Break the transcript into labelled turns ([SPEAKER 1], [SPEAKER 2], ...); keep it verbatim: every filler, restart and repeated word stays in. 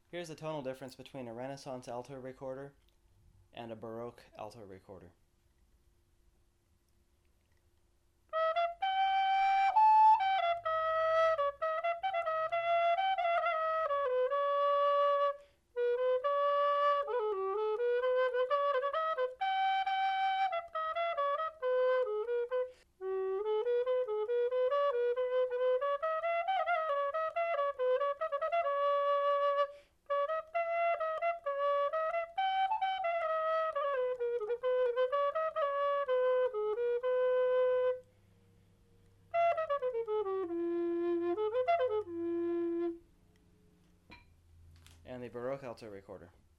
[SPEAKER 1] Here's the tonal difference between a Renaissance alto recorder and a Baroque alto recorder. And the Baroque alto recorder.